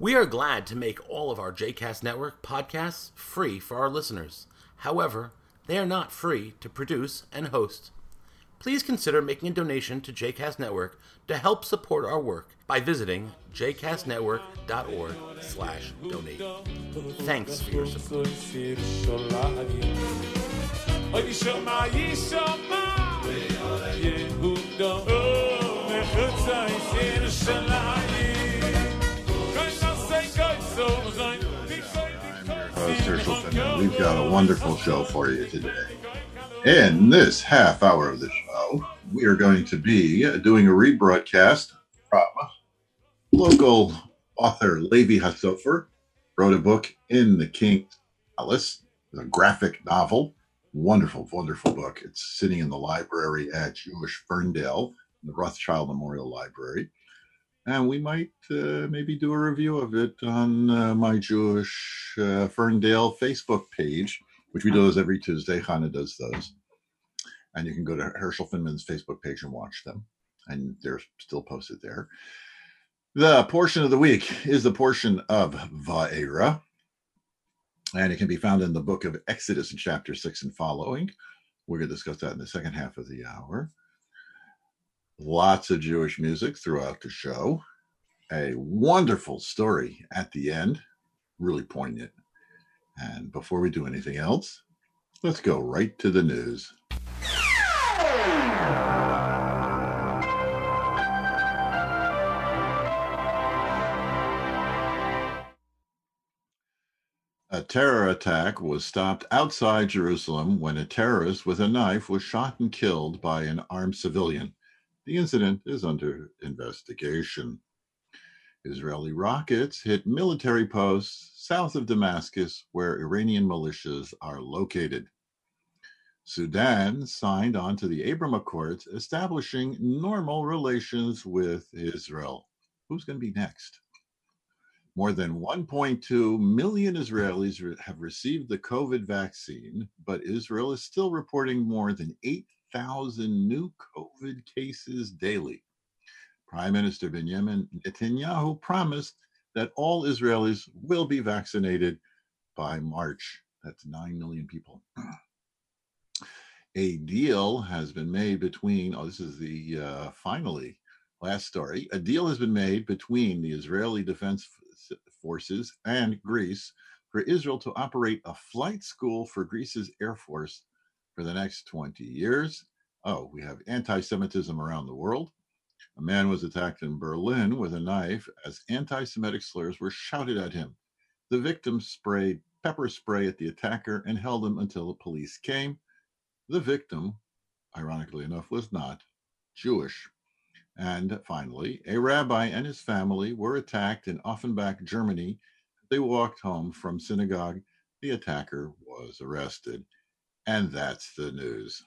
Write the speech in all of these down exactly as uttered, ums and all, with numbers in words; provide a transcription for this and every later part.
We are glad to make all of our J CAST Network podcasts free for our listeners. However, they are not free to produce and host. Please consider making a donation to J CAST Network to help support our work by visiting j cast network dot org slash donate. Thanks for your support. Host Herschel Finman. We've got a wonderful show for you today. In this half hour of the show, we are going to be doing a rebroadcast from local author Levi Hasofer. Wrote a book, In the King's Palace, a graphic novel. Wonderful, wonderful book. It's sitting in the library at Jewish Ferndale, the Rothschild Memorial Library. And we might uh, maybe do a review of it on uh, my Jewish uh, Ferndale Facebook page, which we do those every Tuesday. Hannah does those. And you can go to Herschel Finman's Facebook page and watch them. And they're still posted there. The portion of the week is the portion of Va'era. And it can be found in the book of Exodus in chapter six and following. We're going to discuss that in the second half of the hour. Lots of Jewish music throughout the show. A wonderful story at the end. Really poignant. And before we do anything else, let's go right to the news. A terror attack was stopped outside Jerusalem when a terrorist with a knife was shot and killed by an armed civilian. The incident is under investigation. Israeli rockets hit military posts south of Damascus, where Iranian militias are located. Sudan signed on to the Abraham Accords, establishing normal relations with Israel. Who's going to be next? More than one point two million Israelis re- have received the COVID vaccine, but Israel is still reporting more than eight thousand new COVID cases daily. Prime Minister Benjamin Netanyahu promised that all Israelis will be vaccinated by March. That's nine million people. A deal has been made between, oh, this is the uh, finally last story. A deal has been made between the Israeli Defense Forces and Greece for Israel to operate a flight school for Greece's Air Force for the next twenty years. Oh, we have anti-Semitism around the world. A man was attacked in Berlin with a knife as anti-Semitic slurs were shouted at him. The victim sprayed pepper spray at the attacker and held him until the police came. The victim, ironically enough, was not Jewish. And finally, a rabbi and his family were attacked in Offenbach, Germany. They walked home from synagogue. The attacker was arrested. And that's the news.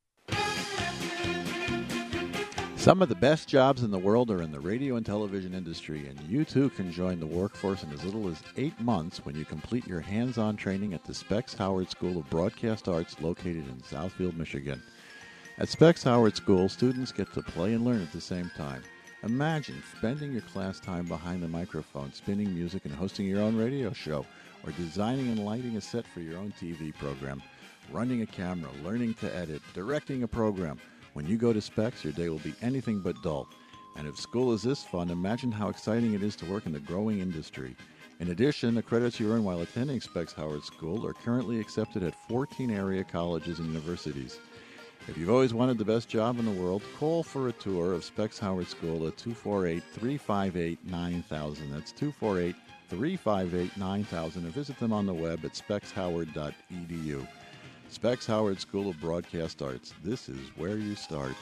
Some of the best jobs in the world are in the radio and television industry, and you too can join the workforce in as little as eight months when you complete your hands-on training at the Specs Howard School of Broadcast Arts located in Southfield, Michigan. At Specs Howard School, students get to play and learn at the same time. Imagine spending your class time behind the microphone, spinning music and hosting your own radio show, or designing and lighting a set for your own T V program, running a camera, learning to edit, directing a program. When you go to Specs, your day will be anything but dull. And if school is this fun, imagine how exciting it is to work in the growing industry. In addition, the credits you earn while attending Specs Howard School are currently accepted at fourteen area colleges and universities. If you've always wanted the best job in the world, call for a tour of Specs Howard School at two four eight, three five eight, nine thousand. That's two four eight, three five eight, nine thousand. Or visit them on the web at specs howard dot e d u. Specs Howard School of Broadcast Arts. This is where you start.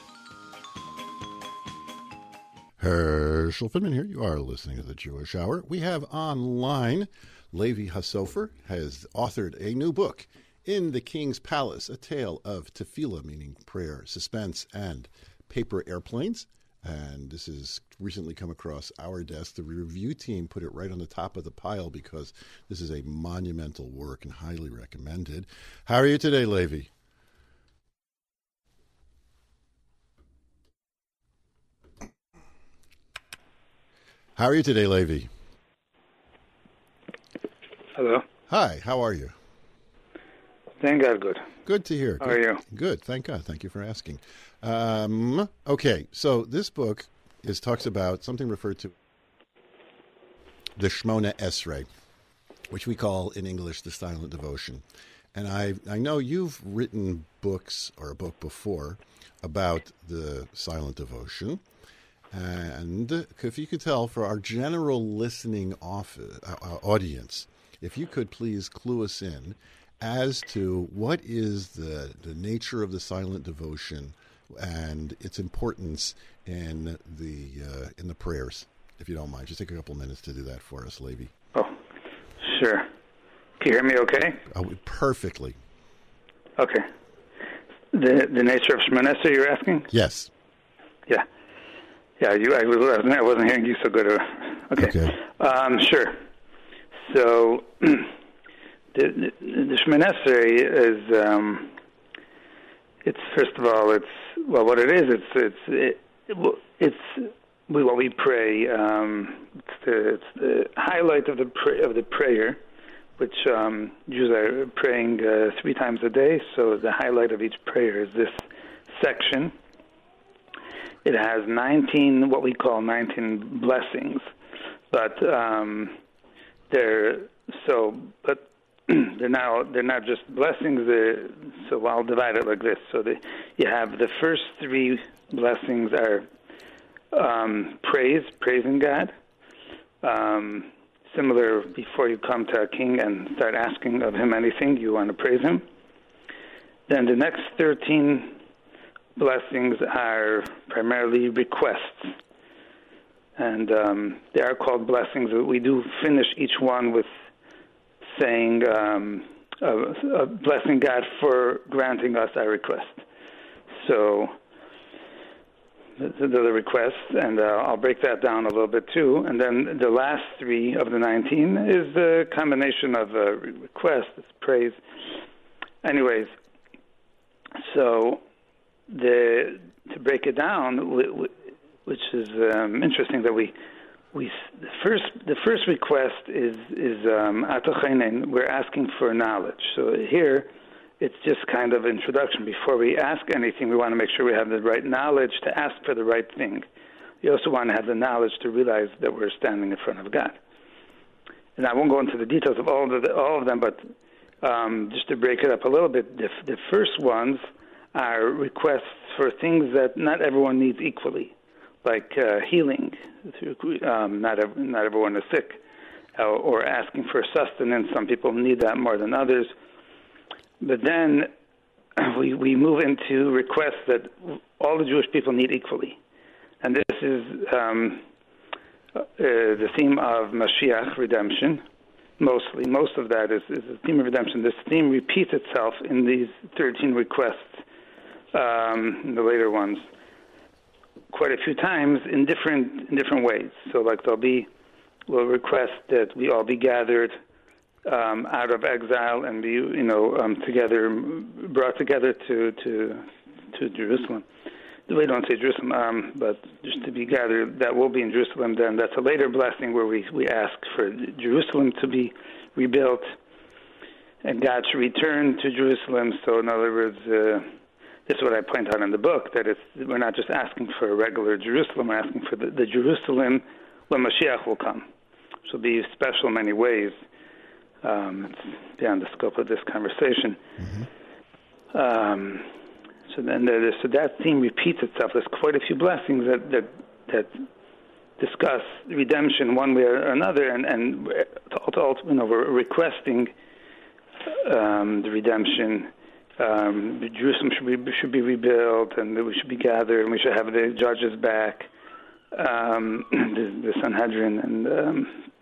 Herschel Finman here. You are listening to the Jewish Hour. We have online Levi Hasofer has authored a new book, In the King's Palace, a tale of tefillah, meaning prayer, suspense, and paper airplanes. And this has recently come across our desk. The review team put it right on the top of the pile because this is a monumental work and highly recommended. How are you today, Levi? How are you today, Levi? Hello. Hi, how are you? Thank God, good. Good to hear. How good. are you? Good, thank God. Thank you for asking. Um, okay, so this book is talks about something referred to the Shmona Esrei, which we call in English the silent devotion. And I I know you've written books or a book before about the silent devotion. And if you could tell for our general listening off, uh, audience, if you could please clue us in as to what is the, the nature of the silent devotion and its importance in the uh, in the prayers, if you don't mind. Just take a couple minutes to do that for us, Levi. Oh, sure. Can you hear me okay? Oh, perfectly. Okay. The the nature of Shemona Esrei, you're asking? Yes. Yeah. Yeah, you. I, was, I wasn't hearing you so good. Okay. Okay. Um, sure. So, the, the, the Shemona Esrei is, um, it's, first of all, it's, well, what it is, it's, it's, it, it's, we, what we pray, um, it's, the, it's the highlight of the, pray, of the prayer, which um, Jews are praying uh, three times a day, so the highlight of each prayer is this section. It has nineteen, what we call nineteen blessings, but um, they're so, but they're now they're not just blessings. They're, so I'll divide it like this. So the, you have the first three blessings are um, praise, praising God. Um, similar, before you come to a king and start asking of him anything, you want to praise him. Then the next thirteen blessings are primarily requests, and um, they are called blessings. We do finish each one with saying, um, uh, uh, blessing God for granting us our request. So the, the requests, and uh, I'll break that down a little bit too. And then the last three of the nineteen is the combination of uh, requests, praise. Anyways, so The, to break it down, which is um, interesting, that we we the first the first request is is um, atocheinen. We're asking for knowledge. So here, it's just kind of introduction. Before we ask anything, we want to make sure we have the right knowledge to ask for the right thing. We also want to have the knowledge to realize that we're standing in front of God. And I won't go into the details of all of the, all of them, but um, just to break it up a little bit, the, the first ones are requests for things that not everyone needs equally, like uh, healing. Um, not ev- not everyone is sick, uh, or asking for sustenance. Some people need that more than others. But then we we move into requests that all the Jewish people need equally, and this is um, uh, the theme of Mashiach, redemption. Mostly, most of that is, is the theme of redemption. This theme repeats itself in these thirteen requests. Um, the later ones, quite a few times in different in different ways. So, like there'll be, we'll request that we all be gathered um, out of exile and be, you know, um, together, brought together to to to Jerusalem. We don't say Jerusalem, um, but just to be gathered. That will be in Jerusalem. Then that's a later blessing where we we ask for Jerusalem to be rebuilt and God to return to Jerusalem. So, in other words. Uh, This is what I point out in the book, that it's, we're not just asking for a regular Jerusalem, we're asking for the, the Jerusalem when Mashiach will come, which will be special in many ways. Um, it's beyond the scope of this conversation. Mm-hmm. Um, so then, there, so that theme repeats itself. There's quite a few blessings that that, that discuss redemption one way or another, and and you know we're requesting um, the redemption. Um, Jerusalem should be should be rebuilt, and we should be gathered, and we should have the judges back, um, the, the Sanhedrin, and um,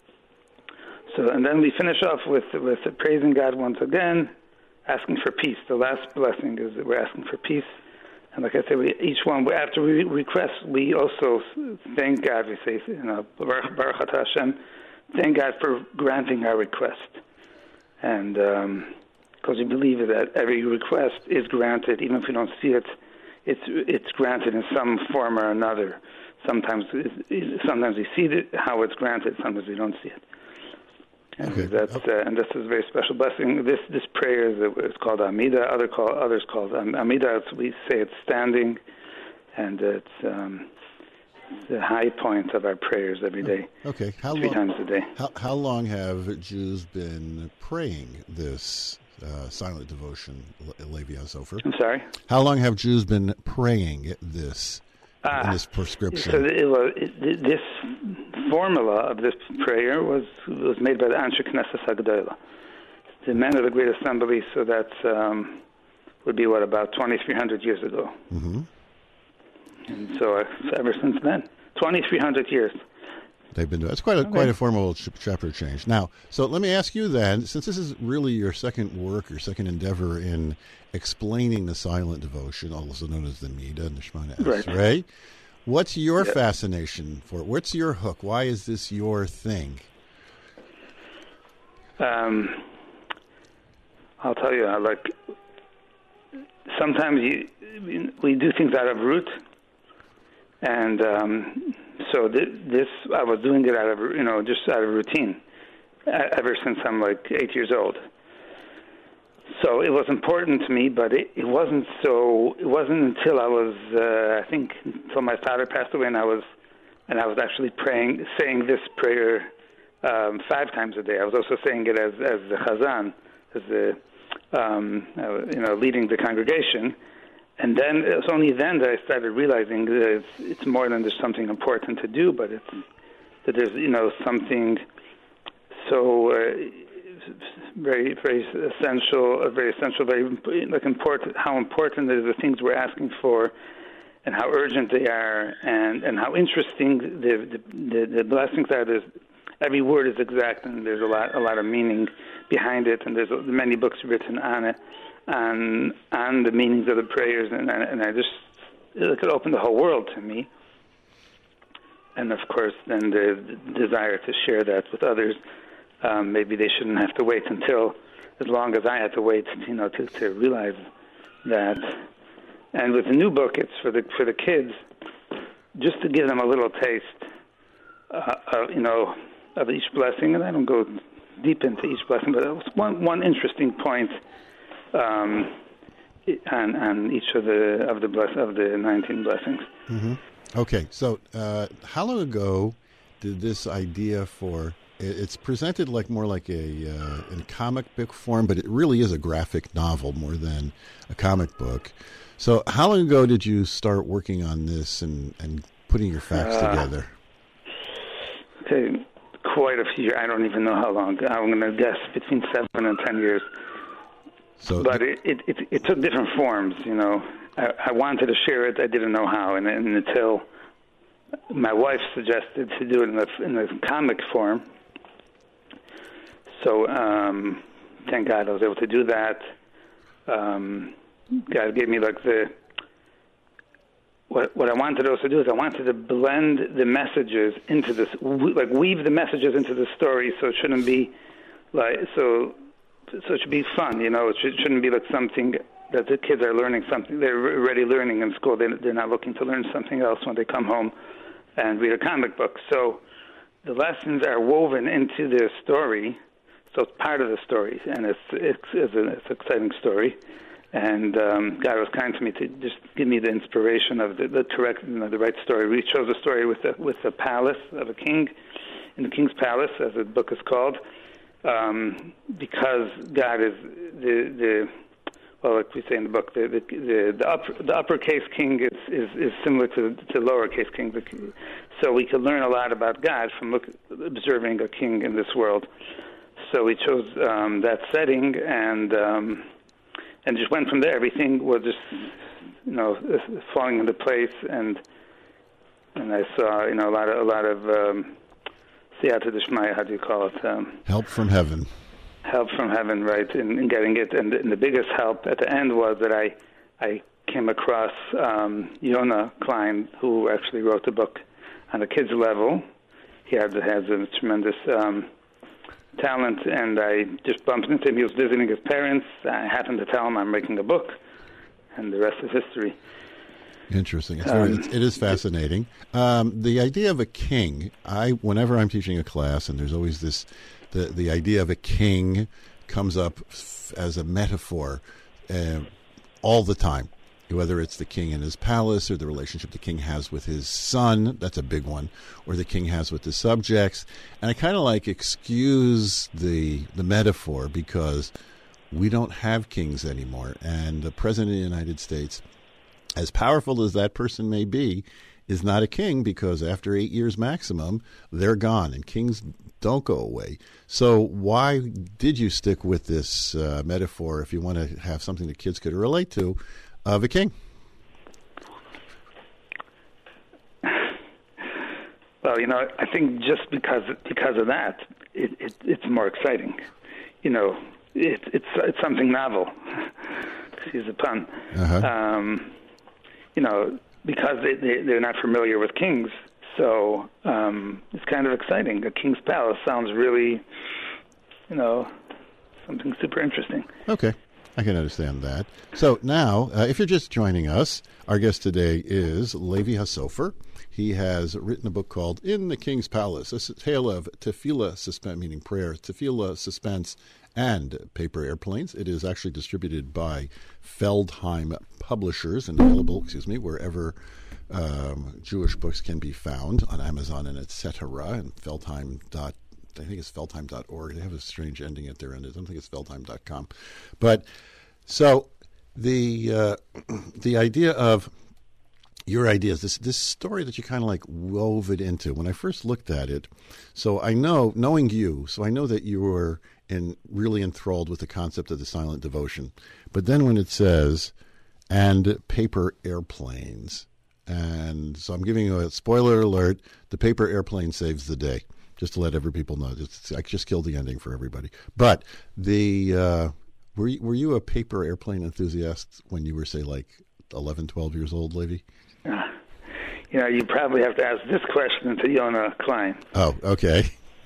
so. And then we finish off with with praising God once again, asking for peace. The last blessing is that we're asking for peace, and like I said, we, each one after we request, we also thank God. We say, you know, Baruch Atah Hashem, thank God for granting our request, and. Um, Because we believe that every request is granted, even if we don't see it. It's it's granted in some form or another. Sometimes sometimes we see it, how it's granted. Sometimes we don't see it. And Okay. that's uh, and this is a very special blessing. This this prayer is it's called Amida. Other call others called um, Amida. It's, we say it's standing, and it's um, the high point of our prayers every day, Okay. How three long? times a day. How, how long have Jews been praying this uh, silent devotion, Le- Levi Sofer? I'm sorry. How long have Jews been praying this Ah, in this prescription? So it was, it, this formula of this prayer was was made by the Anshe Knesset Hagdolah, the men of the Great Assembly. So that's um, would be what, about twenty-three hundred years ago. Mm-hmm. And so, uh, so ever since then, twenty-three hundred years. They've been doing. It's quite a quite a formal ch- chapter change. Now, so let me ask you then, since this is really your second work, your second endeavor in explaining the silent devotion, also known as the Mida and the Shemona Esrei, Right. what's your Yeah. fascination for it? What's your hook? Why is this your thing? Um, I'll tell you, I like sometimes you, we do things out of root, and um, so th- this I was doing it out of you know just out of routine uh, ever since I'm like eight years old. So it was important to me, but it, it wasn't so. It wasn't until I was, uh, I think, until my father passed away, and I was, and I was actually praying, saying this prayer um, five times a day. I was also saying it as as the Chazan, as the, um, uh, you know, leading the congregation. And then it was only then that I started realizing that it's, it's more than just something important to do, but it's that there's you know something so. Uh, very, very essential, very essential, very like important. How important are the things we're asking for, and how urgent they are, and, and how interesting the, the the blessings are. There's every word is exact, and there's a lot a lot of meaning behind it, and there's many books written on it, and on the meanings of the prayers, and and I just it could open the whole world to me. And of course, then the, the desire to share that with others. Um, maybe they shouldn't have to wait until as long as I had to wait, you know, to, to realize that. And with the new book, it's for the for the kids, just to give them a little taste, uh, of, you know, of each blessing. And I don't go deep into each blessing, but it was one one interesting point um, on on each of the of the bless of the nineteen blessings. Mm-hmm. Okay, so uh, how long ago did this idea for it's presented like more like a uh, in comic book form, but it really is a graphic novel more than a comic book. So how long ago did you start working on this and, and putting your facts uh, together? Okay, quite a few. I don't even know how long. I'm going to guess between seven and ten years. So, but it, it, it, it took different forms, you know. I, I wanted to share it. I didn't know how. And, and until my wife suggested to do it in the, in the comic form. So um, thank God I was able to do that. Um, God gave me like the, what, what I wanted to also do is I wanted to blend the messages into this, like weave the messages into the story so it shouldn't be like, so So it should be fun, you know. It should, shouldn't be like something that the kids are learning something. They're already learning in school. They, they're not looking to learn something else when they come home and read a comic book. So the lessons are woven into the story, so it's part of the story, and it's it's it's an it's an exciting story. And um, God was kind to me to just give me the inspiration of the, the correct, you know, the right story. We chose a story with the with the palace of a king, in the king's palace, as the book is called. Um, because God is the the well, like we say in the book, the the the, the, upper, the uppercase king is, is, is similar to to lowercase king. So we can learn a lot about God from look, observing a king in this world. So we chose um, that setting and um, and just went from there. Everything was just you know falling into place, and and I saw you know a lot of a lot of. Um, Siyata D'Shmaya, how do you call it? Um, help from heaven. Help from heaven, right, in, in getting it. And the, and the biggest help at the end was that I I came across um, Yonah Klein, who actually wrote the book on the kids' level. He had, has a tremendous um, talent, and I just bumped into him. He was visiting his parents. I happened to tell him I'm making a book, and the rest is history. Interesting. It's very, Um, it's, it is fascinating. Um, the idea of a king. I whenever I'm teaching a class, and there's always this, the the idea of a king comes up f- as a metaphor uh, all the time. Whether it's the king in his palace, or the relationship the king has with his son, that's a big one, or the king has with the subjects. And I kind of like excuse the the metaphor because we don't have kings anymore. And the president of the United States, as powerful as that person may be, is not a king because after eight years maximum, they're gone, and kings don't go away. So why did you stick with this uh, metaphor if you want to have something that kids could relate to of a king? Well, you know, I think just because because of that, it, it, it's more exciting. You know, it, it's it's something novel. Excuse the pun. Uh-huh. Um, you know, because they, they they're not familiar with kings, so um, it's kind of exciting. A king's palace sounds really, you know, something super interesting. Okay. I can understand that. So now, uh, if you're just joining us, our guest today is Levi Hasofer. He has written a book called In the King's Palace, a tale of tefillah suspense, meaning prayer, tefillah, suspense, and paper airplanes. It is actually distributed by Feldheim Publishers and available, excuse me, wherever um, Jewish books can be found, on Amazon and et cetera, and Feldheim dot I think it's feldheim dot org. They have a strange ending at their end. I don't think it's feldheim dot com. But so the uh, the idea of your ideas, this this story that you kind of like wove it into. When I first looked at it, so I know, knowing you, so I know that you were in really enthralled with the concept of the silent devotion. But then when it says, and paper airplanes, and so I'm giving you a spoiler alert, the paper airplane saves the day. Just to let every people know, just, I just killed the ending for everybody. But the uh, were you, were you a paper airplane enthusiast when you were, say, like eleven, twelve years old, Levi? Uh, you know, you probably have to ask this question to Yonah Klein. Oh, okay.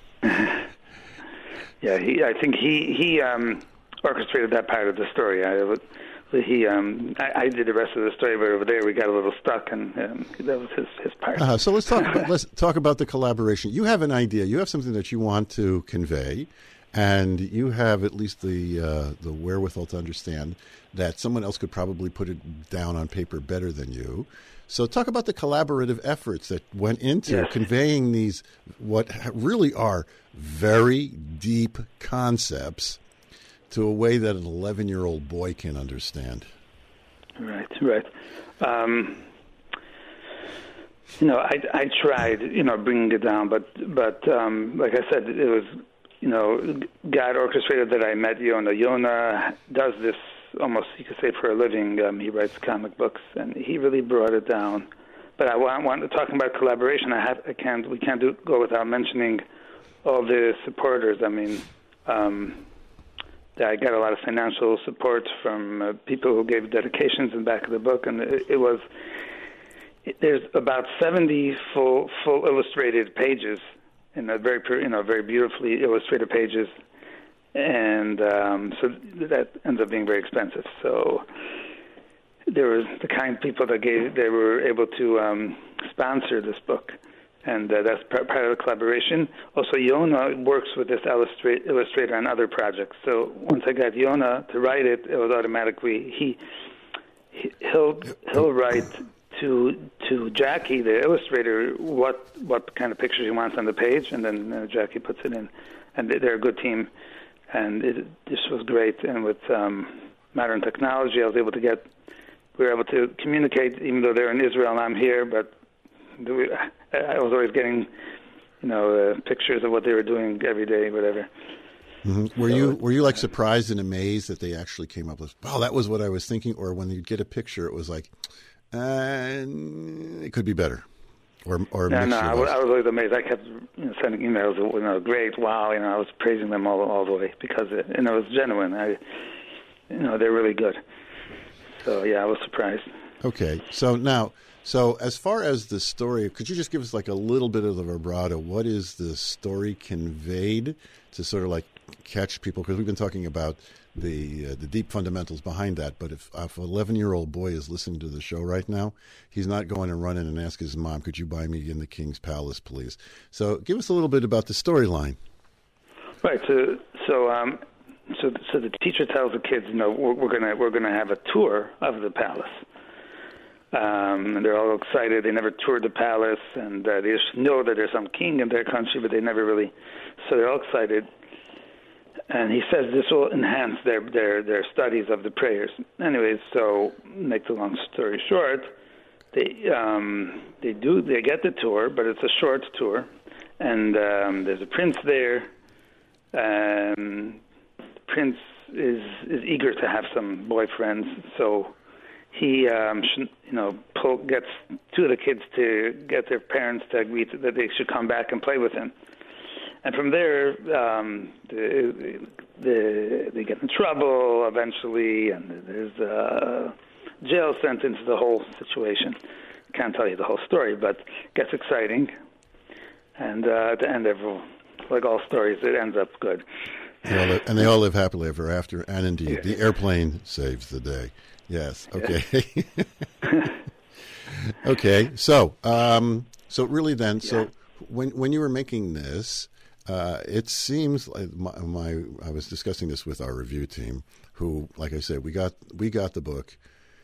Yeah, he. I think he he um, orchestrated that part of the story. I would. He, um, I, I did the rest of the story, but over there we got a little stuck, and um, that was his, his part. Uh, so let's talk. About, let's talk about the collaboration. You have an idea. You have something that you want to convey, and you have at least the uh, the wherewithal to understand that someone else could probably put it down on paper better than you. So talk about the collaborative efforts that went into Yes. conveying these, what really are very deep concepts, to a way that an eleven-year-old boy can understand. Right, right. Um, you know, I, I tried, you know, bringing it down, but but um, like I said, it was, you know, God orchestrated that I met Yonah. Yonah does this almost, you could say, for a living. Um, he writes comic books, and he really brought it down. But I want, want talking about collaboration. I have, I can't, we can't do, go without mentioning all the supporters. I mean. Um, I got a lot of financial support from uh, people who gave dedications in the back of the book, and it, it was it, there's about seventy full full illustrated pages, in a very you know very beautifully illustrated pages, and um, so that ends up being very expensive. So there was the kind of people that gave they were able to um, sponsor this book. And uh, that's part of the collaboration. Also, Yonah works with this illustrate, illustrator on other projects. So once I got Yonah to write it, it was automatically he, he he'll he'll write to to Jackie, the illustrator, what what kind of pictures he wants on the page, and then uh, Jackie puts it in. And they're a good team, and it, this was great. And with um, modern technology, I was able to get we were able to communicate, even though they're in Israel and I'm here, but. I was always getting, you know, uh, pictures of what they were doing every day, whatever. Mm-hmm. Were so, you were you like surprised and amazed that they actually came up with, wow, that was what I was thinking? Or when you'd get a picture, it was like, uh, it could be better, or or. No, no, I was, I was always amazed. I kept you know, sending emails, you know, great, wow, you know, I was praising them all all the way because it, and it was genuine. I, you know, they're really good. So yeah, I was surprised. Okay, so now, so as far as the story, could you just give us like a little bit of the vibrato? What is the story conveyed to sort of like catch people? Because we've been talking about the uh, the deep fundamentals behind that. But if, if an eleven-year-old boy is listening to the show right now, he's not going to run in and ask his mom, "Could you buy me in the King's Palace, please?" So give us a little bit about the storyline. Right. So so um so so the teacher tells the kids, you know, we're, we're gonna we're gonna have a tour of the palace. Um, and they're all excited. They never toured the palace, and uh, they just know that there's some king in their country, but they never really. So they're all excited. And he says this will enhance their their their studies of the prayers. Anyways, so make the long story short, they um, they do they get the tour, but it's a short tour, and um, there's a prince there. Um, the prince is is eager to have some boyfriends, so he um, should, you know pull, gets two of the kids to get their parents to agree to, that they should come back and play with him. And from there, um, the, the, they get in trouble eventually, and there's a jail sentence. The whole situation. Can't tell you the whole story, but it gets exciting. And uh, at the end, everyone, like all stories, it ends up good. They all live, and they all live happily ever after. And indeed, yeah. The airplane saves the day. Yes. Okay. Yeah. Okay. So, um, so really, then, yeah. so when when you were making this. Uh, it seems like my, my I was discussing this with our review team, who, like I said, we got we got the book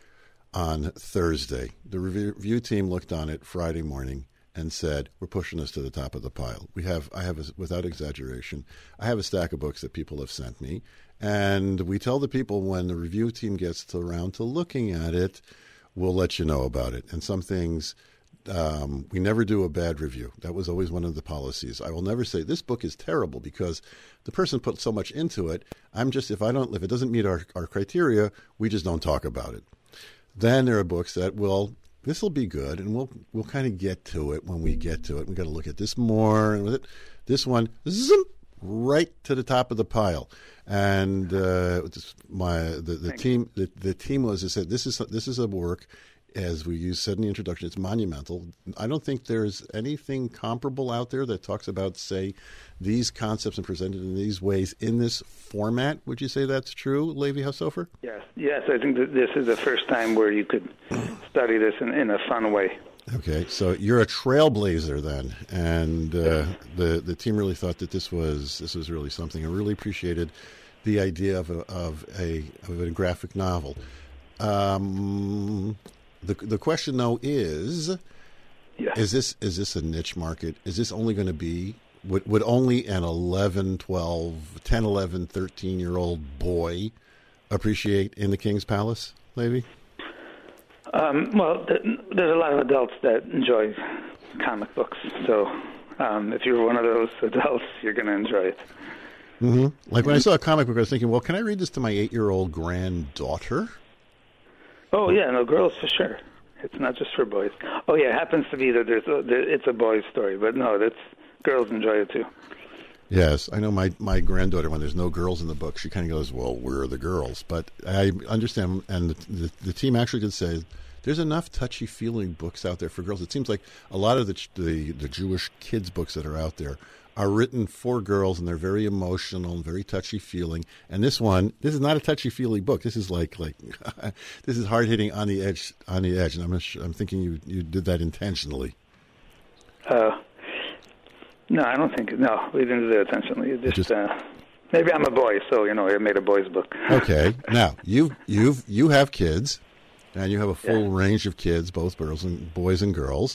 on Thursday. The review, review team looked on it Friday morning and said, "We're pushing this to the top of the pile." We have, I have, a, without exaggeration, I have a stack of books that people have sent me, and we tell the people when the review team gets to, around to looking at it, we'll let you know about it. And some things. Um, we never do a bad review. That was always one of the policies. I will never say this book is terrible because the person put so much into it. I'm just, if I don't, if it doesn't meet our, our criteria, we just don't talk about it. Then there are books that will, this will be good, and we'll we'll kind of get to it when we get to it. We got to look at this more, and with it, this one, zoom, right to the top of the pile. And uh, my the, the team the, the team was said this is this is a work. As we said in the introduction, it's monumental. I don't think there's anything comparable out there that talks about, say, these concepts and presented in these ways in this format. Would you say that's true, Levi Haushofer? Yes, yes. I think that this is the first time where you could study this in, in a fun way. Okay, so you're a trailblazer then, and uh, the the team really thought that this was this was really something. I really appreciated the idea of a of a of a graphic novel. Um, The the question though is, yeah. is this is this a niche market? Is this only going to be would would only an eleven, twelve, ten, eleven, thirteen year old boy appreciate In the King's Palace, Levi? Um, well, th- there's a lot of adults that enjoy comic books, so um, if you're one of those adults, you're going to enjoy it. Mm-hmm. Like when I saw a comic book, I was thinking, well, can I read this to my eight year old granddaughter? Oh, yeah, no, girls for sure. It's not just for boys. Oh, yeah, it happens to be that there's a, there, it's a boys' story, but no, that's girls enjoy it too. Yes, I know my, my granddaughter, when there's no girls in the book, she kind of goes, well, where are the girls? But I understand, and the, the, the team actually did say there's enough touchy-feeling books out there for girls. It seems like a lot of the, the, the Jewish kids' books that are out there are written for girls, and they're very emotional and very touchy-feeling. And this one, this is not a touchy-feely book. This is like like this is hard-hitting on the edge. On the edge, and I'm I'm thinking you you did that intentionally. Uh, no, I don't think. No, we didn't do that intentionally. Just, just uh, maybe I'm a boy, so you know, I made a boys' book. Okay, now you you've you have kids, and you have a full yeah. range of kids, both girls and boys and girls.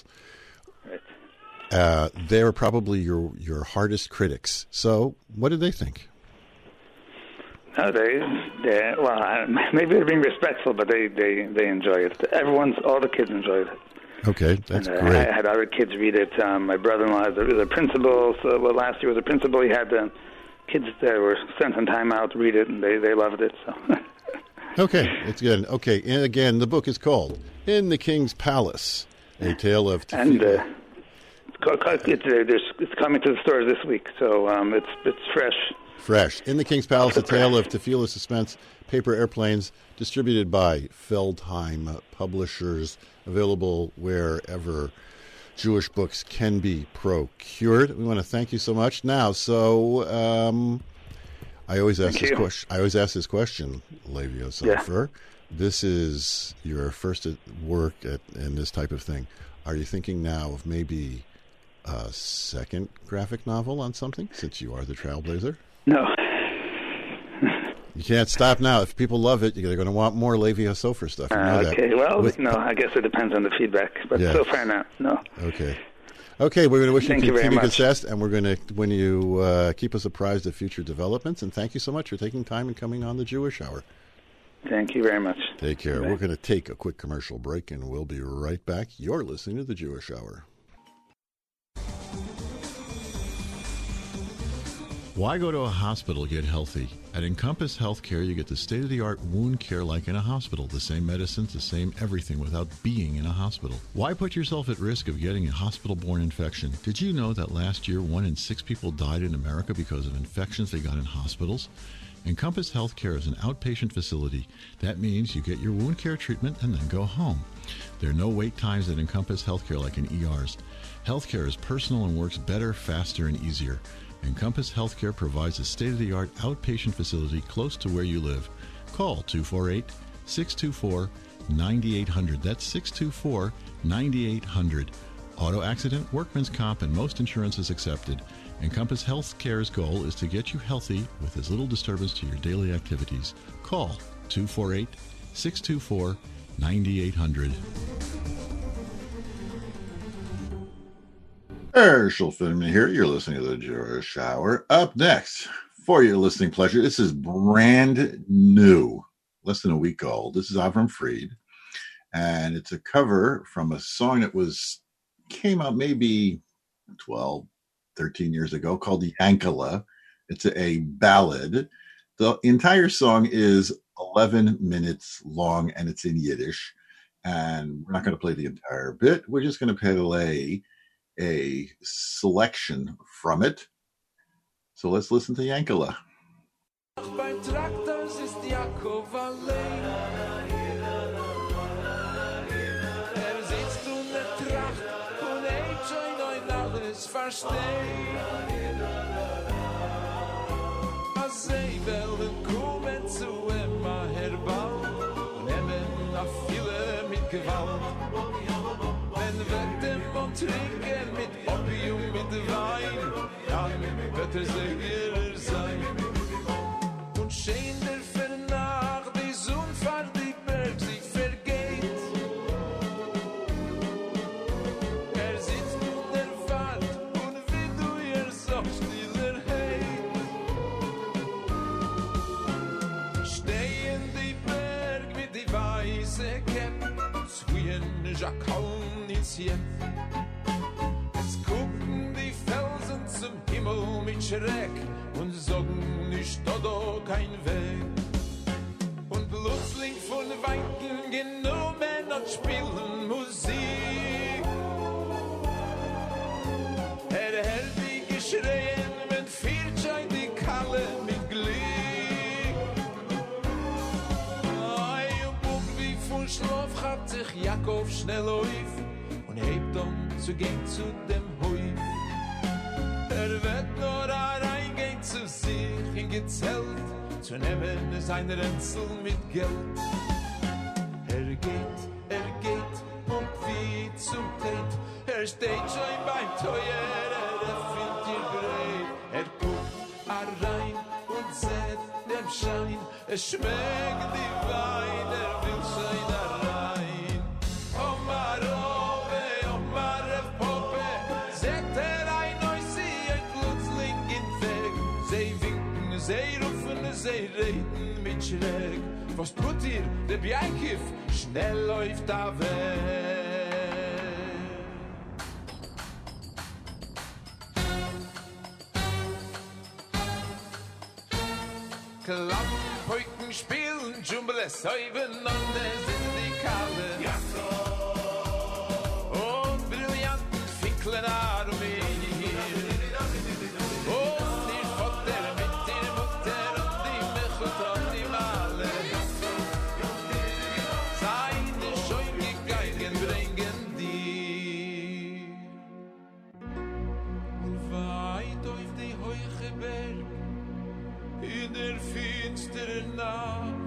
Uh, they're probably your your hardest critics. So, what did they think? No, they, they well, I, maybe they're being respectful, but they, they, they enjoy it. Everyone's, all the kids enjoyed it. Okay, that's and, uh, great. I had other kids read it. Um, my brother-in-law is a, is a principal. So, well, last year was a principal. He had the kids that were sent some time out to read it, and they, they loved it. So. Okay, it's good. Okay, and again, the book is called In the King's Palace, A Tale of Tefillah. And, uh, it's, it's, it's coming to the stores this week, so um, it's it's fresh. Fresh. In the King's Palace, a tale of Tefillah suspense, paper airplanes, distributed by Feldheim Publishers, available wherever Jewish books can be procured. We want to thank you so much. Now, so um, I always ask this question. I always ask this question, Levi Sofer. Yeah. This is your first work at, in this type of thing. Are you thinking now of maybe a second graphic novel on something, since you are the trailblazer? No. You can't stop now. If people love it, they're going to want more Levi Sofer stuff. You know uh, okay, that. well, With, no, I guess it depends on the feedback. But yeah. So far, not. No. Okay. Okay, we're going to wish thank you continued you success, and we're going to, when you uh, keep us apprised of future developments. And thank you so much for taking time and coming on the Jewish Hour. Thank you very much. Take care. Bye. We're going to take a quick commercial break, and we'll be right back. You're listening to the Jewish Hour. Why go to a hospital to get healthy? At Encompass Healthcare, you get the state-of-the-art wound care like in a hospital. The same medicines, the same everything without being in a hospital. Why put yourself at risk of getting a hospital-borne infection? Did you know that last year, one in six people died in America because of infections they got in hospitals? Encompass Healthcare is an outpatient facility. That means you get your wound care treatment and then go home. There are no wait times at Encompass Healthcare like in E Rs. Healthcare is personal and works better, faster, and easier. Encompass Healthcare provides a state-of-the-art outpatient facility close to where you live. Call two four eight, six two four, nine eight hundred. That's six two four, nine eight hundred. Auto accident, workman's comp, and most insurance is accepted. Encompass Healthcare's goal is to get you healthy with as little disturbance to your daily activities. Call two four eight, six two four, nine eight hundred. Herschel Finman here. You're listening to the Jewish Hour. Up next, for your listening pleasure, this is brand new, less than a week old. This is Avram Fried, and it's a cover from a song that was came out maybe twelve, thirteen years ago called the Yankala. It's a, a ballad. The entire song is eleven minutes long, and it's in Yiddish. And we're not going to play the entire bit. We're just going to play a selection from it. So let's listen to Yankala. Beim Traktor ist Jakob allein. Er sitzt und er tracht und er schon ein alles versteht. Als sie wollen kommen zu ihm herbei und nehmen auf viele mit Gewalt. Wenn wir dem trinken mit Opium, mit Wein, dann wird er sicher sein. Und schön der Vernach, die Sonne fahrt die Berg, sie vergeht. Er sitzt und er fahrt, und wie du ihr so stiller heit. Stehen die Berg mit die weiße Käpp, zwischen Jacqueline ins Jem. Jetzt gucken die Felsen zum Himmel mit Schreck und sagen nicht da da kein Weg. Und plötzlich von Weitem genommen und spielen Musik. Er hält die Geschreien mit Viertschein die Kalle mit Glück. Ei und um wie von Schlaf hat sich Jakob schnell auf und hebt um zu gehen zu dem Häuf. Er wird nur reingehen zu sich in Gezelt, zu nehmen sein Ränzel mit Geld. Er geht, er geht, und wie zum Tät, er steht schon beim Teuer, er erfüllt ihr Breit. Er guckt rein und sieht dem Schein, er schmeckt die Wein, er will schon rein. Oh Marove, oh Marove, Poppe, sagt er ein Neusi, ein Plötzling in Weg. Sie winken, sie rufen, sie reden mit Schreck. Was tut ihr, der Bjankiv, schnell läuft er weg. Klappen, Peuken, spielen, Dschumble, Säuben und es ist die Kalle. Und brillanten Finklenar in der finsteren Nacht.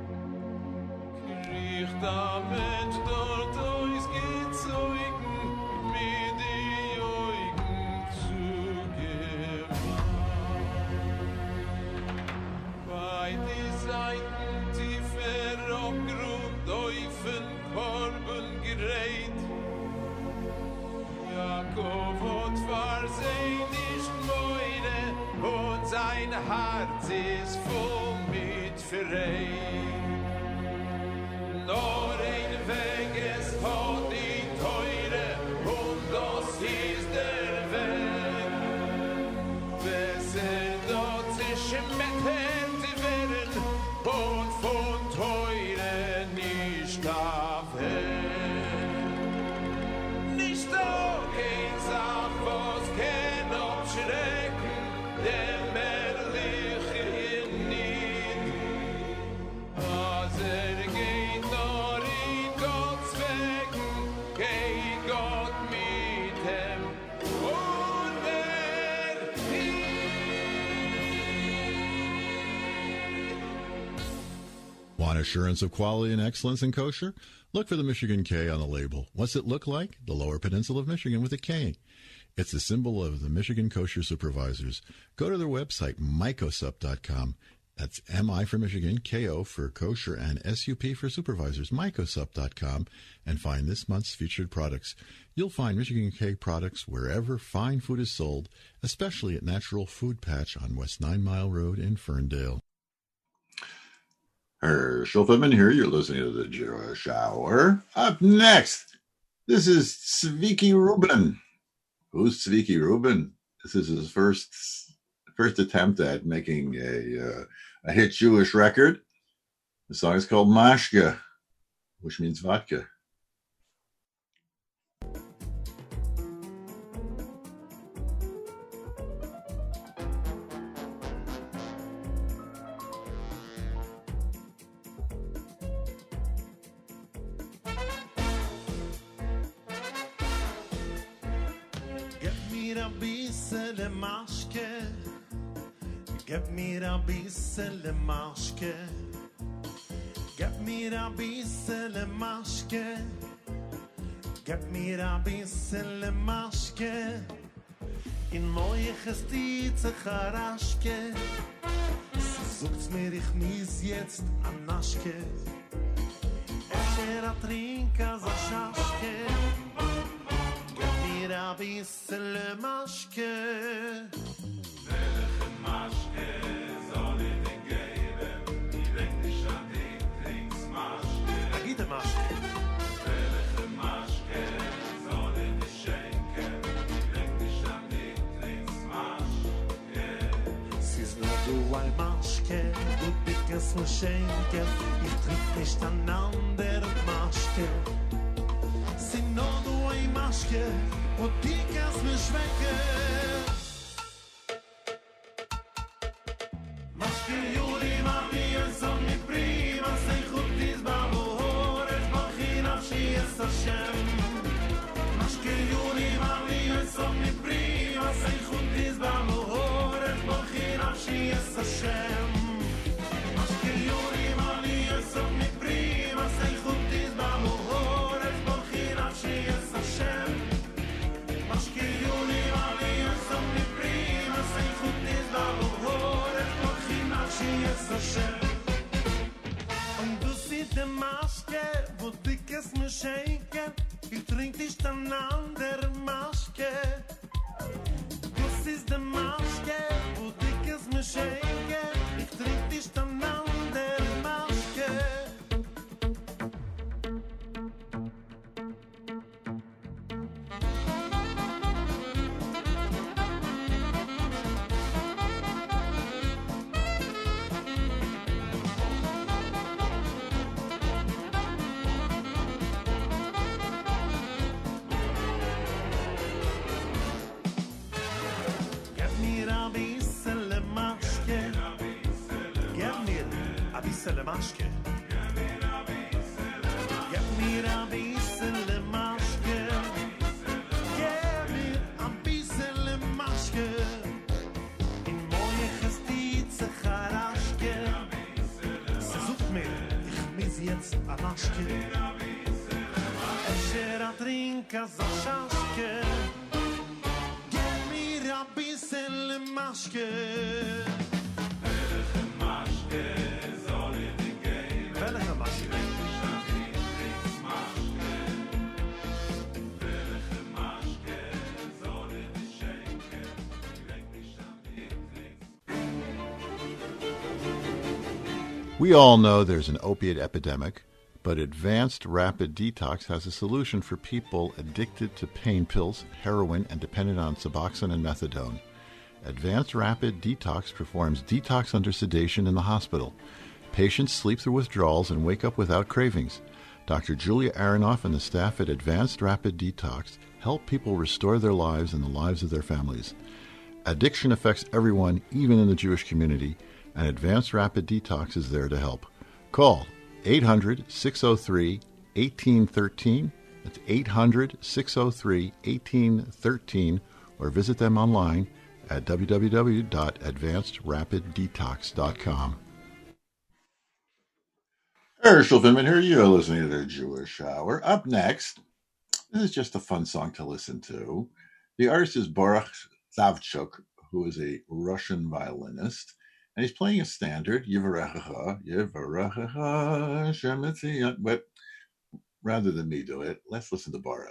Riecht der Mensch dort ausgezogen, mit die Augen zugemacht. Beide Seiten tiefer Abgrund auf den Korben gerät. Jakob hat versehen nicht Meure und sein Herz ist voll mit Verrat. Nur ein Weg ist hat die Teure und das ist der Weg. Besser dort sich mit Händen werden und von Teure nicht abhängen. Nicht so kein Sach, was kein Abschrecken, dem Ehrliche nicht. Als er geht nur in Gottes Wegen, geht Gott mit ihm und wer Want assurance of quality and excellence in kosher? Look for the Michigan K on the label. What's it look like? The Lower Peninsula of Michigan with a K. It's the symbol of the Michigan Kosher Supervisors. Go to their website, mycosup dot com. That's M I for Michigan, K O for kosher, and S U P for supervisors, mycosup dot com, and find this month's featured products. You'll find Michigan K products wherever fine food is sold, especially at Natural Food Patch on West Nine Mile Road in Ferndale. Herschel Fitman here. You're listening to the Jewish Hour. Up next, this is Tzviki Rubin. Who's Tzviki Rubin? This is his first first attempt at making a uh, a hit Jewish record. The song is called Mashke, which means vodka. Gib mir a bissele Maschke, gib mir a bissele Maschke, gib mir a bissele Maschke, in moje gestitze Charaschke, sie sucht mir, ich mies jetzt an Naschke, escher a trinka za Schaschke, gib mir a bissele Maschke. Maschke soll ich dir geben, ich denk nicht an dich, trinkst Maschke. Agite Maschke. Welche Maschke soll ich dir schenken, ich denk nicht an dich, trinkst Maschke. Sie ist nur du ein Maschke, du dickes mir schenken, ich trink nicht an andere Maschke. Sie nur du ein Maschke, du dickes mir schwenken. Und du siehst die Maschke, wo dickes mir schenken, ich trink nicht an andere Maschke. Du siehst die Maschke, wo dickes mir schenken, ich trink nicht an andere Maschke. Bissele Maschke. Gib mir a bissele Maschke. Gib mir a bissele Maschke. In moje gestitze Charaschke. a maske. Esher a trinka za szaszkę. Gel mi rabbi sen le maske. Welche maske soll ich dir geben? Welche maske? We all know there's an opiate epidemic, but Advanced Rapid Detox has a solution for people addicted to pain pills, heroin, and dependent on Suboxone and methadone. Advanced Rapid Detox performs detox under sedation in the hospital. Patients sleep through withdrawals and wake up without cravings. Doctor Julia Aronoff and the staff at Advanced Rapid Detox help people restore their lives and the lives of their families. Addiction affects everyone, even in the Jewish community, and Advanced Rapid Detox is there to help. Call eight hundred, six oh three, eighteen thirteen. That's eight hundred, six oh three, eighteen thirteen, or visit them online at w w w dot advanced rapid detox dot com. Herschel Finman here. You're listening to the Jewish Hour. Up next, this is just a fun song to listen to. The artist is Baruch Savchuk, who is a Russian violinist. And he's playing a standard, Yivarechecha, Yivarechecha, Shemitzion. But rather than me do it, let's listen to Baruch.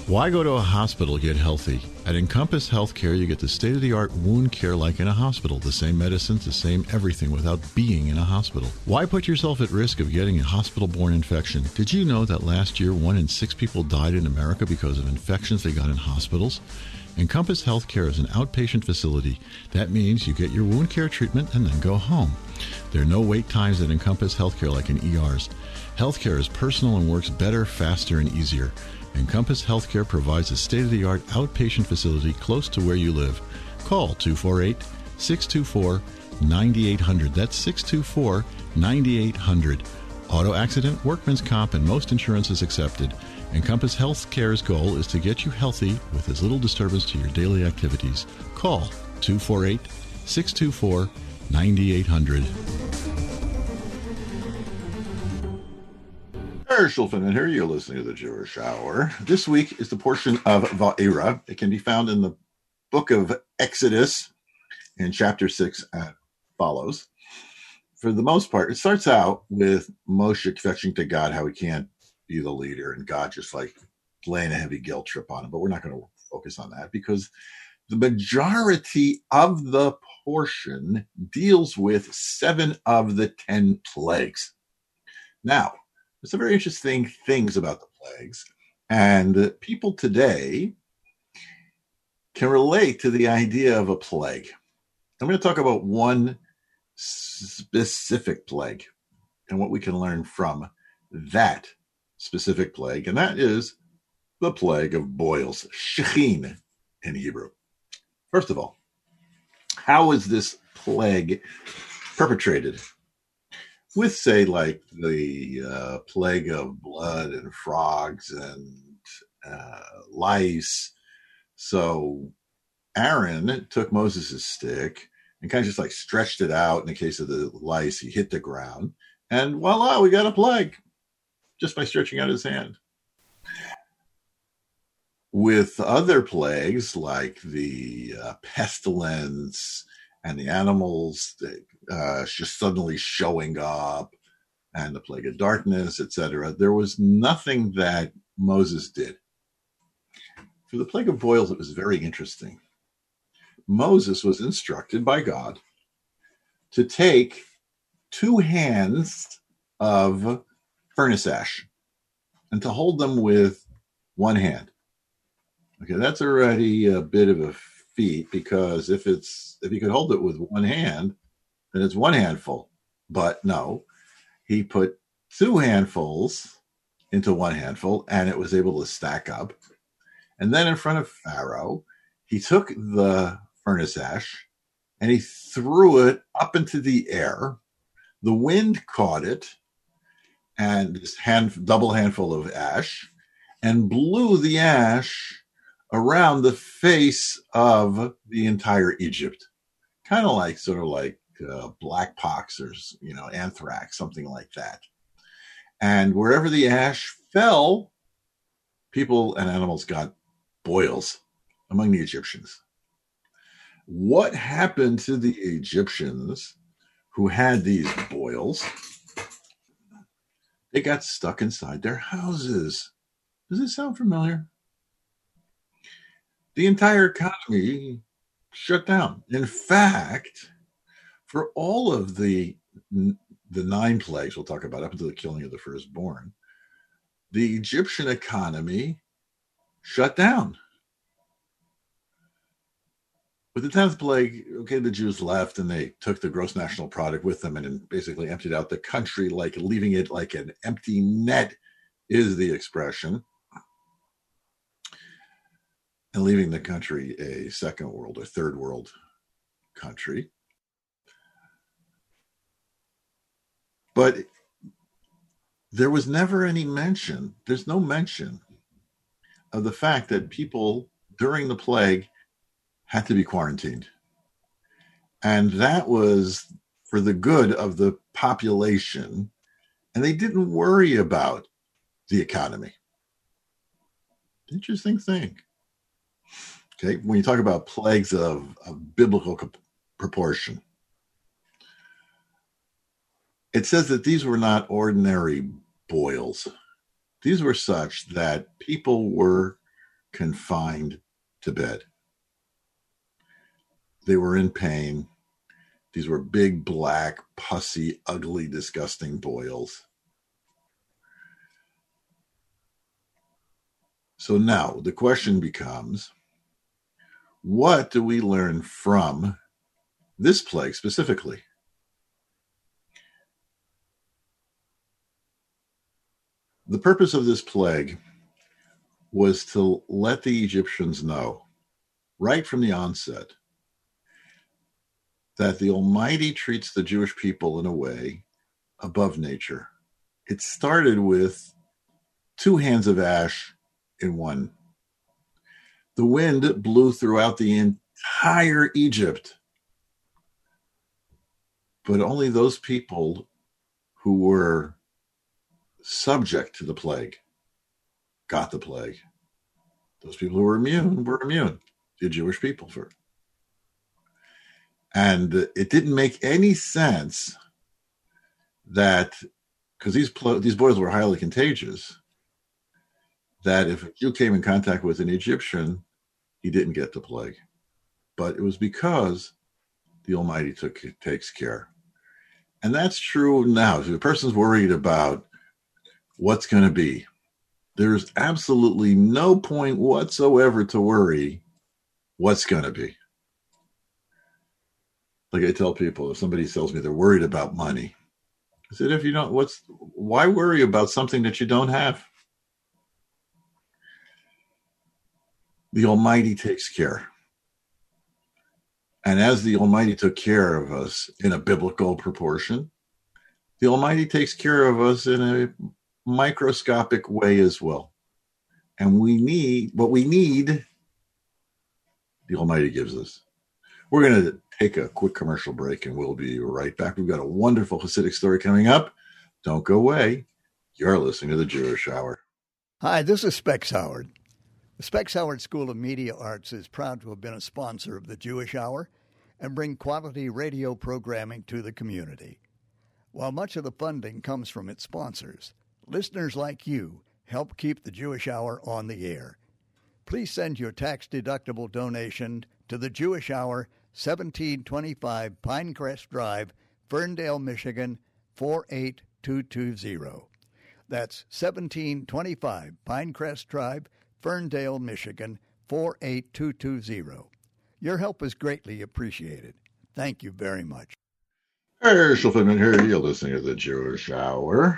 Why go to a hospital to get healthy? At Encompass Healthcare, you get the state-of-the-art wound care like in a hospital. The same medicines, the same everything without being in a hospital. Why put yourself at risk of getting a hospital-borne infection? Did you know that last year one in six people died in America because of infections they got in hospitals? Encompass Healthcare is an outpatient facility. That means you get your wound care treatment and then go home. There are no wait times at Encompass Healthcare like in E Rs. Healthcare is personal and works better, faster, and easier. Encompass Healthcare provides a state-of-the-art outpatient facility close to where you live. Call two four eight, six two four, nine eight hundred. That's six two four, nine eight hundred. Auto accident, workman's comp, and most insurance is accepted. Encompass Healthcare's goal is to get you healthy with as little disturbance to your daily activities. Call two four eight, six two four, nine eight hundred. Herschel Finnan here. You're listening to the Jewish Hour. This week is the portion of Va'era. It can be found in the book of Exodus in chapter six as follows. For the most part, it starts out with Moshe confessing to God how he can't be the leader and God just like laying a heavy guilt trip on him. But we're not going to focus on that because the majority of the portion deals with seven of the ten plagues. Now, there's some very interesting things about the plagues, and people today can relate to the idea of a plague. I'm going to talk about one specific plague and what we can learn from that specific plague, and that is the plague of boils, shechin in Hebrew. First of all, how is this plague perpetrated? With, say, like the uh, plague of blood and frogs and uh, lice. So Aaron took Moses' stick and kind of just like stretched it out. In the case of the lice, he hit the ground. And voila, we got a plague just by stretching out his hand. With other plagues like the uh, pestilence and the animals uh, just suddenly showing up, and the plague of darkness, et cetera. There was nothing that Moses did. For the plague of boils, it was very interesting. Moses was instructed by God to take two hands of furnace ash and to hold them with one hand. Okay, that's already a bit of a feat because if it's if he could hold it with one hand, then it's one handful. But no, he put two handfuls into one handful, and it was able to stack up. And then in front of Pharaoh, he took the furnace ash and he threw it up into the air. The wind caught it, and this hand, double handful of ash, and blew the ash around the face of the entire Egypt. Kind of like, sort of like uh, black pox or, you know, anthrax, something like that. And wherever the ash fell, people and animals got boils among the Egyptians. What happened to the Egyptians who had these boils? They got stuck inside their houses. Does it sound familiar? The entire economy shut down. In fact, for all of the the nine plagues we'll talk about up until the killing of the firstborn, the Egyptian economy shut down. With the tenth plague, okay, the Jews left and they took the gross national product with them and then basically emptied out the country, like leaving it like an empty net is the expression. And leaving the country a second world or third world country. But there was never any mention, there's no mention of the fact that people during the plague had to be quarantined. And that was for the good of the population. And they didn't worry about the economy. Interesting thing. Okay, when you talk about plagues of, of biblical co- proportion, it says that these were not ordinary boils. These were such that people were confined to bed. They were in pain. These were big, black, pussy, ugly, disgusting boils. So now the question becomes, what do we learn from this plague specifically? The purpose of this plague was to let the Egyptians know, right from the onset, that the Almighty treats the Jewish people in a way above nature. It started with two hands of ash in one. The wind blew throughout the entire Egypt, but only those people who were subject to the plague got the plague. Those people who were immune were immune, the Jewish people first. And it didn't make any sense that, because these pl- these boils were highly contagious, that if a Jew came in contact with an Egyptian, he didn't get the plague. But it was because the Almighty took takes care. And that's true now. If a person's worried about what's going to be, there's absolutely no point whatsoever to worry what's going to be. Like I tell people, if somebody tells me they're worried about money, I said, if you don't, what's, why worry about something that you don't have? The Almighty takes care. And as the Almighty took care of us in a biblical proportion, the Almighty takes care of us in a microscopic way as well. And we need, what we need, the Almighty gives us. We're going to take a quick commercial break and we'll be right back. We've got a wonderful Hasidic story coming up. Don't go away. You're listening to the Jewish Hour. Hi, this is Specs Howard. The Specs Howard School of Media Arts is proud to have been a sponsor of the Jewish Hour and bring quality radio programming to the community. While much of the funding comes from its sponsors, listeners like you help keep the Jewish Hour on the air. Please send your tax-deductible donation to the Jewish Hour, seventeen twenty-five Pinecrest Drive, Ferndale, Michigan, four eight two two zero. That's seventeen twenty-five Pinecrest Drive, Ferndale, Michigan, four eight two two zero. Your help is greatly appreciated. Thank you very much. Herschel Finman here. You're listening to the Jewish Hour.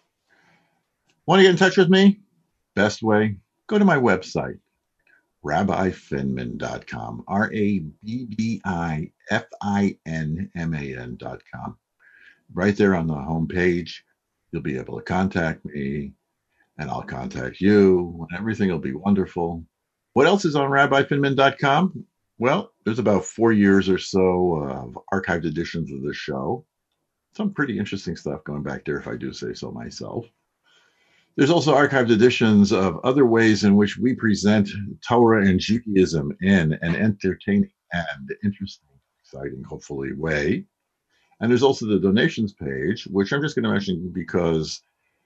Want to get in touch with me? Best way, go to my website, rabbi finman dot com, R A B B I F I N M A N dot com. Right there on the home page, you'll be able to contact me, and I'll contact you, and everything will be wonderful. What else is on rabbi finman dot com? Well, there's about four years or so of archived editions of the show. Some pretty interesting stuff going back there, if I do say so myself. There's also archived editions of other ways in which we present Torah and Judaism in an entertaining and interesting, exciting, hopefully, way. And there's also the donations page, which I'm just going to mention because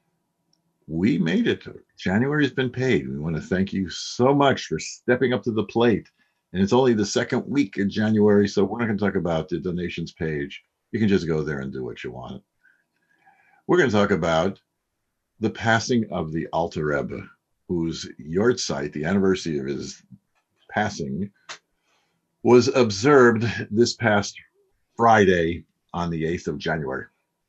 we made it. January's been paid. We want to thank you so much for stepping up to the plate. And it's only the second week in January, so we're not going to talk about the donations page. You can just go there and do what you want. We're going to talk about the passing of the Alter Rebbe, whose yahrzeit, the anniversary of his passing, was observed this past Friday on the eighth of January.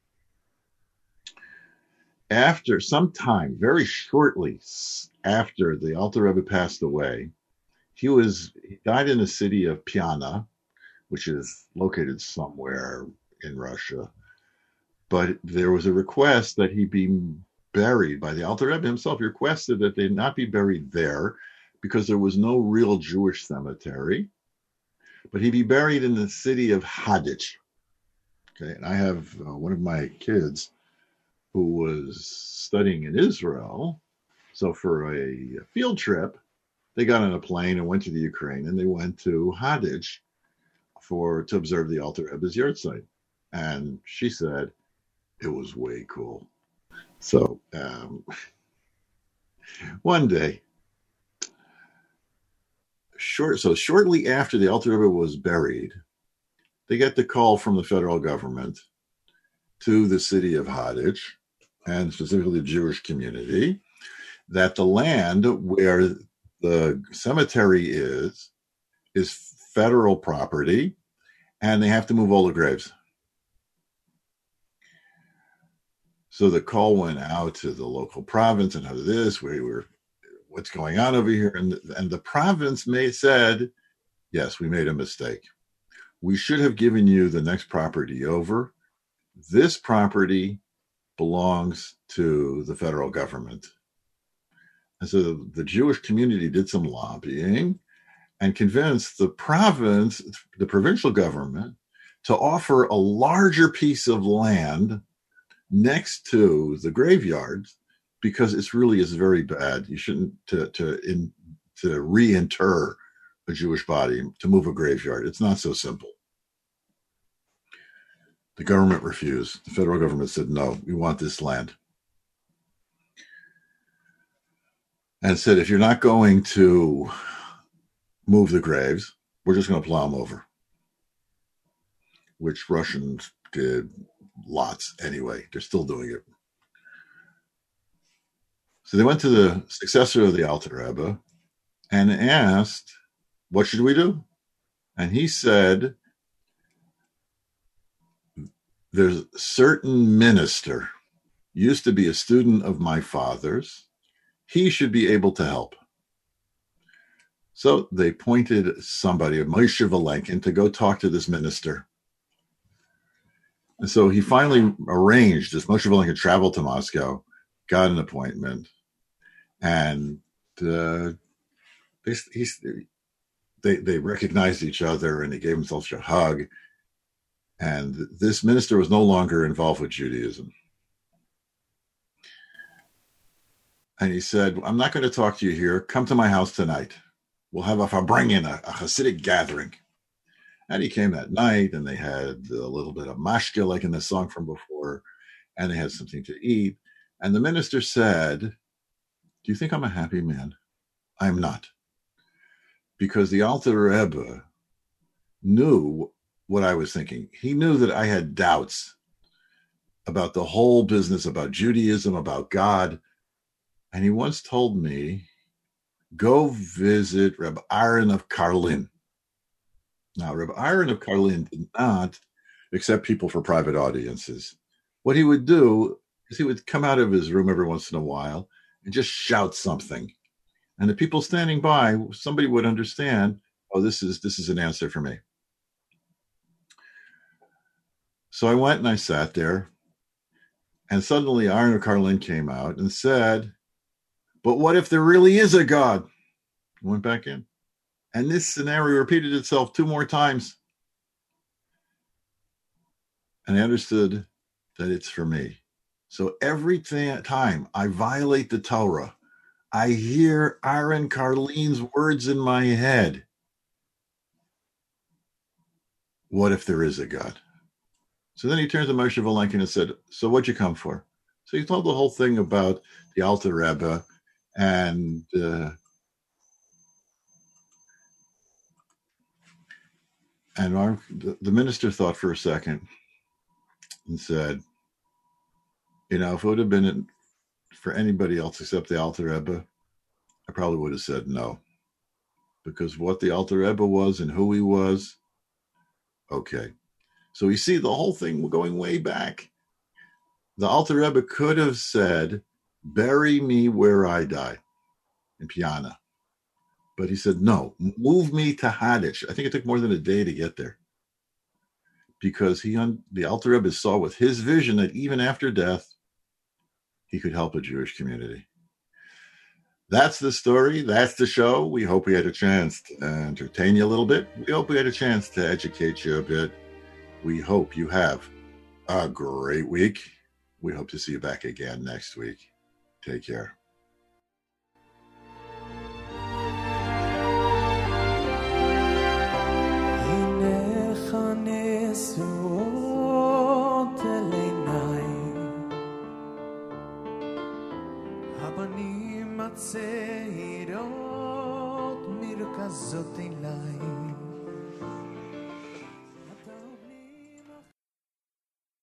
After some time, very shortly after the Alter Rebbe passed away, he was he died in the city of Piana, which is located somewhere in Russia. But there was a request that he be buried by the Alter Rebbe himself. He requested that they not be buried there because there was no real Jewish cemetery, but he be buried in the city of Hadich. Okay, and I have uh, one of my kids who was studying in Israel. So for a field trip, they got on a plane and went to the Ukraine, and they went to Hadich for to observe the Alter Rebbe's yahrzeit. And she said it was way cool. So um, one day, short, so shortly after the Alter Rebbe was buried, they get the call from the federal government to the city of Haditch, and specifically the Jewish community, that the land where the cemetery is, is federal property, and they have to move all the graves. So the call went out to the local province and how this, we were, what's going on over here? And, and the province may said, yes, we made a mistake. We should have given you the next property over. This property belongs to the federal government. And so the, the Jewish community did some lobbying and convinced the province, the provincial government, to offer a larger piece of land next to the graveyards, because it's really is very bad. You shouldn't to to in to reinter a Jewish body, to move a graveyard. It's not so simple. The government refused. The federal government said, no, we want this land. And said, if you're not going to move the graves, we're just going to plow them over. Which Russians did lots anyway. They're still doing it. So they went to the successor of the Alter Rebbe and asked, what should we do? And he said, there's a certain minister, used to be a student of my father's. He should be able to help. So they appointed somebody, Moshe Valenkin, to go talk to this minister. And so he finally arranged this. Moshe Valenkin traveled to Moscow, got an appointment, and uh, they, he's, they they recognized each other, and he gave himself a hug. And this minister was no longer involved with Judaism. And he said, I'm not going to talk to you here. Come to my house tonight. We'll have a farbrengen, a, a Hasidic gathering. And he came that night, and they had a little bit of mashke, like in the song from before, and they had something to eat. And the minister said, do you think I'm a happy man? I'm not. Because the Alter Rebbe knew what I was thinking. He knew that I had doubts about the whole business, about Judaism, about God. And he once told me, go visit Reb Aaron of Karlin. Now, Reb Aaron of Karlin did not accept people for private audiences. What he would do is he would come out of his room every once in a while and just shout something. And the people standing by, somebody would understand, oh, this is this is an answer for me. So I went and I sat there, and suddenly Aaron of Karlin came out and said, but what if there really is a God? I went back in. And this scenario repeated itself two more times. And I understood that it's for me. So every th- time I violate the Torah, I hear Aaron Karlin's words in my head. What if there is a God? So then he turned to Moshe Valenkin and said, so what'd you come for? So he told the whole thing about the Alter Rebbe, and uh, and our, the, the minister thought for a second and said, you know, if it would have been for anybody else except the Alter Rebbe, I probably would have said no. Because what the Alter Rebbe was and who he was, okay. So we see the whole thing going way back. The Alter Rebbe could have said, bury me where I die, in Piana. But he said, no, move me to Haditch. I think it took more than a day to get there. Because he, the Alter Rebbe saw with his vision that even after death, he could help a Jewish community. That's the story. That's the show. We hope we had a chance to entertain you a little bit. We hope we had a chance to educate you a bit. We hope you have a great week. We hope to see you back again next week. Take care. הצעירות ניר כזאת אליי